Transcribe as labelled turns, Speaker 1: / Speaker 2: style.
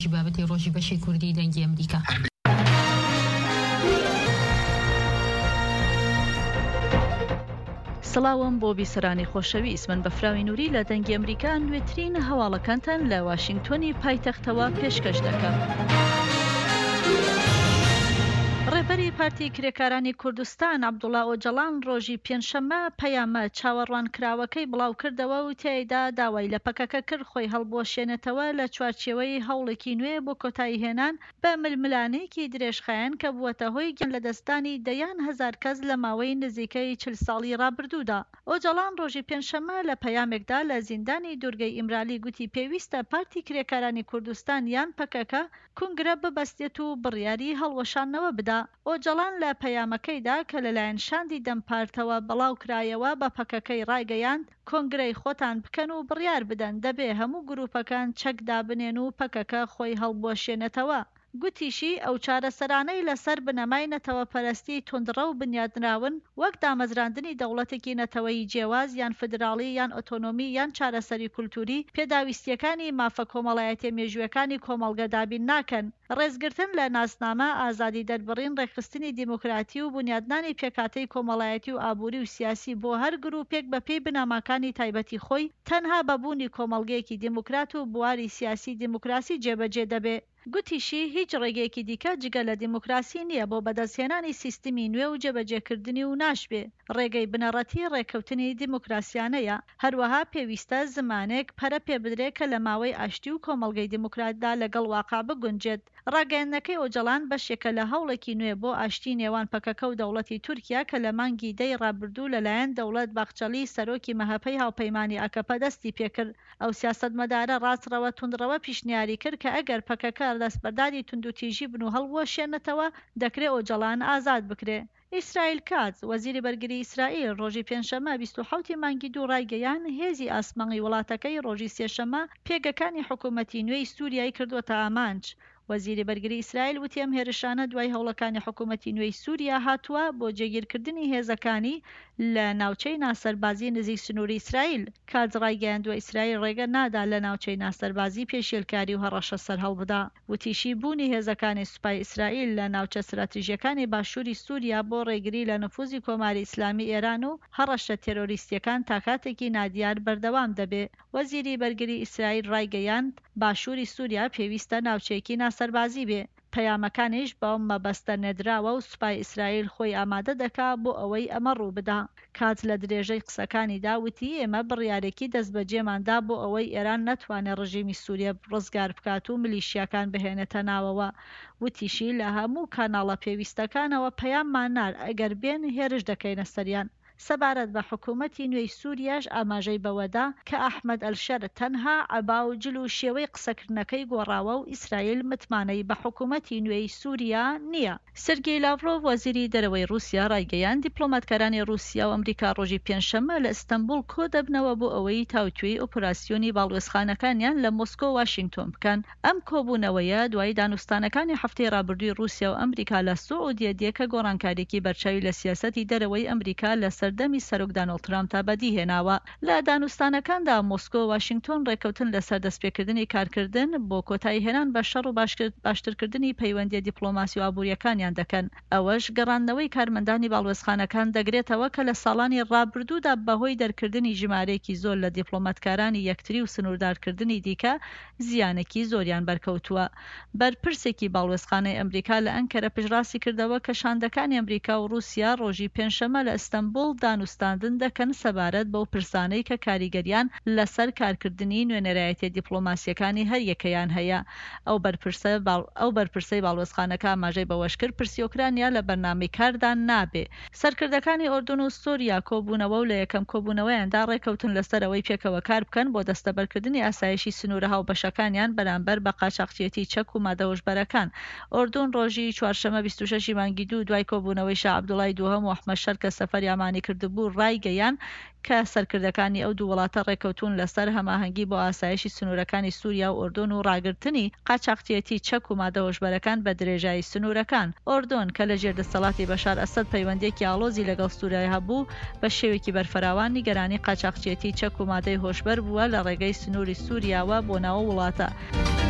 Speaker 1: بابەتی ڕۆژی بەشی کوردی دەنگی ئەمریکا.
Speaker 2: سڵاوم بۆ بیسەرانی خۆشەویست، من بەفراوی نووری لە دەنگی ئەمریکا نوێترین هەواڵەکانتان لە واشنگتۆنی پایتەختەوە پێشکەش دەکەم. ڕێبەری پارتی کرێکارانی کوردستان عەبدوڵڵا ئۆجەڵان ڕۆژی پێنجشەممە پەیامە چاوەڕوانکراوەکەی بڵاو کردەوە و تێیدا داوای لە پەکەکە کرد خۆی هەڵبوەشێنێتەوە لە چوارچێوەی هەوڵێکی نوێ بۆ کۆتایی هێنان بە ململانەیەکی درێژخایەن کە بووەتە هۆی گیان لەدەستانی دەیان هەزار کەس لە ماوەی نزیکەی 40 ساڵی ڕابردوودا. ئۆجەڵان ڕۆژی پێنجشەممە لە پەیامێکدا لە زیندانی دوورگەی ئیمرالی گوتی پێویستە پارتی کرێکارانی کوردستان یان پەکەکە کونگرە ببەستێت و بڕیاری هەڵوەشانەوە بدا. ئۆجەڵان لە پەیامەکەیدا کە لەلایەن شاندی دەمپارتەوە بەڵاو کرایەوە بە پەکەکەی ڕایگەیاند کۆنگرەی خۆتان بکەن و بڕیار بدەن دەبێ هەموو گروپەکان چەک دابنێن و پەکەکە خۆی هەڵبوەشێنێتەوە. گوتیشی ئەو چارەسەرانەی لەسەر بنەمای نەتەوەپەرستی توندڕە و بنیادنراون وەک دامەزراندنی دەوڵەتێکی نەتەوەیی جیاواز یان فدراڵی یان ئۆتۆنۆمی یان چارەسەری کولتوری پێداویستیەکانی مافە کۆمەڵایەتیە مێژوویەکانی کۆمەڵگە دابین ناکەن. ڕێزگرتن لە ناسنامە، ئازادی دەربڕین، ڕێکخستنی دیموکراتی و بنیادنانی پێکاتەی کۆمەڵایەتی و ئابووری و سیاسی بۆ هەر گروپێک بە پێی بنەماکانی تایبەتی خۆی تەنها بەبوونی کۆمەڵگەیەکی دیموکرات و بواری سیاسی دیموکراسی جێبەجێ دەبێ. گوتیشی هیچ ڕێگەیەکی دیکە جگە لە دیموکراسی نییە بۆ بەدەستهێنانی سیستمی نوێ و جێبەجێکردنی و ناشبێ. ڕێگەی بنەڕەتی ڕێکەوتنی دیموکراسیانەیە. هەروەها پێویستە زمانێک پەرە پێ بدرێت کە لە ماوەی ئاشتی و کۆمەڵگەی دیموکراتدا لەگەڵ واقع بگونجێت. ڕاگەیاندنەکەی ئۆجەڵان بەشێکە لە هەوڵێکی نوێ بۆ ئاشتی نێوان پەکەکە و دەوڵەتی تورکیا کە لە مانگی دەی ڕابردوو لەلایەن دەوڵەت باخچەلی سەرۆکی مەهەپەی هاوپەیمانی ئەکەپە دەستی پێکرد. ئەو سیاسەتمەدارە ڕاستڕەوە توندڕەوە پیشنیاری کرد کە ئەگەر پەکەکە دەستبەرداری توندوتیژی بن و هەڵوەشێنێتەوە دەکرێت ئۆجەڵان ئازاد بکرێ. ئیسرائیل کاتز وەزیری بەرگری ئیسرائیل ڕۆژی پێنجشەممە 27 مانگی دوو ڕایگەیان هێزی ئاسمەنی وڵاتەکەی ڕۆژی سێشەممە پێگەکانی حکوومەتی نوێی سووریای کردووەتە ئامانج. وەزیری بەرگری ئیسرائیل وتی ئەم هێرشانە دوای هەوڵەکانی حکوومەتی نوێی سووریا هاتووە بۆ جێگیرکردنی هێزەکانی لە ناوچەی ناسەربازی نزیک سنووری ئیسرائیل. کاتز ڕایگەیاندووە ئیسرائیل ڕێگە نادا لە ناوچەی ناسەربازی پێشێلکاری و هەڕەشە سەر هەڵبدا. وتیشی بوونی هێزەکانی سوپای ئیسرائیل لە ناوچە استراتیژیەکانی باشووری سووریا بۆ ڕێگری لە نفوزی کۆماری ئیسلامی ئێران و هەڕەشە تێرۆریستیەکان تا کاتێکی نادیار بەردەوام دەبێ. وەزیری بەرگری ئیسرائیل ڕایگەیاند باشووری سووریا پێویستە ناوچەیەکی ناسەربازی بێ. پەیامەکانیش بەم مەبەستە نێدراوە و سوپای ئیسرائیل خۆی ئامادە دەکا بۆ ئەوەی ئەمە ڕوو بدا. کات لە درێژەی قسەکانیدا وتی ئێمە بڕیارێکی دەست بەجێماندا بۆ ئەوەی ئێران نەتوانێت ڕژیمی سووریا ڕزگار بکات و ملیشیاکان بهێنێتە ناوەوە. وتیشی لە هەموو کاناڵە پێویستەکانەوە پەیاممان نار ئەگەر بێن هێرش دەکەینە سەریان. سەبارەت بە حکوومەتی نوێی سووریاش ئاماژەی بەوەدا کە ئەحمەد ئەلشەر تەنها عەبا و جل و شێوەی قسەکردنەکەی گۆڕاوە و ئیسرائیل متمانەی بە حکوومەتی نوێی سووریا نییە. سێرگێی لاڤڕۆڤ وەزیری دەرەوەی رووسیا ڕایگەیان دیپلۆماتکارانی رووسیا و ئەمریکا ڕۆژی پێنجشەممە لە ئیستەنبوڵ کۆ دەبنەوە بۆ ئەوەی تاوتوێی ئۆپراسیۆنی باڵوێزخانەکانیان لە مۆسکۆ و واشنگتۆن بکەن. ئەم کۆبوونەوەیە دوای دانوستانەکانی هەفتەی ڕابردووی رووسیا و ئەمریکا لە سوعودیە دیەکە گۆڕانکاریەکی بەرچاوی لە سیاسەتی دەرەوەی ئەمریکا لە سەردەمی سەرۆک دانەڵد ترامپ تا بەدی هێناوە. لە دانوستانەکاندا مۆسکۆ و واشنگتۆن ڕێکەوتن لەسەر دەستپێکردنی کارکردن بۆ کۆتایی هێنان بە شەڕ و باشترکردنی پەیوەندی دیپلۆماسی و ئابوووریەکانیان دەکەن. ئەوەش گەڕاندنەوەی کارمەندانی باڵوێزخانەکان دەگرێتەوە کە لە ساڵانی ڕابردوودا بەهۆی دەرکردنی ژمارەیەکی زۆر لە دیپلۆماتکارانی یەکتری و سنووردارکردنی دیکە زیانێکی زۆریان بەرکەوتووە. بەرپرسێکی باڵوێزخانەی ئەمریکا لە ئەنکەرە پژڕاستی کردەوە کە شاندەکانی ئەمریکا و رووسیا ڕۆژی پێنجشەممە لە ئیستەنبوڵ دانوستاندن دەکەن سەبارەت بەو پرسانەی کە کاریگەریان لەسەر کارکردنی نوێنەرایەتی دیپلۆماسیەکانی هەر یەکەیان هەیە. ئەو بەرپرسەی باڵوێزخانەکە ئاماژەی بەوەش کرد پرسی ئۆکرانیا لە بەرنامەی کاردا نابێ. سەرکردەکانی ئۆردون و سۆریا کۆبوونەوە و لە یەکەم کۆبوونەوەیاندا ڕێکەوتن لەسەر ئەوەی پێکەوە کار بکەن بۆ دەستەبەرکردنی ئاسایشی سنوورە هاوبەشەکانیان بەرامبەر بە قاچاقچیەتی چەک و مادەوەشبەرەکان. ئۆردون ڕۆژی چوارشەمە 26 مانگی دوو دوای کۆبوونەوەی شا عەبدوڵای دووهەم و ئەحمەد شەر کە سەفەری ئامانی کردبوو ڕایگەیان کە سەرکردەکانی ئەو دوو وڵاتە ڕێکەوتون لەسەر هەماهەنگی بۆ ئاسایشی سنوورەکانی سووریا و ئۆردون و ڕاگررتنی قاچاقچیەتی چەک و مادەوەشبەرەکان بە درێژایی سنوورەکان. ئۆردون کە لە ژێردەسەڵاتی بەشار ئەسەد پەیوەندێکی ئاڵۆزی لەگەڵ سووریا هەبوو بە شێوێکی بەرفەراوان نیگەرانی قاچاقچیەتی چەک و مادەی هۆشبەر بووە لە ڕێگەی سنووری سووریاوە بۆ ناوە وڵاتە.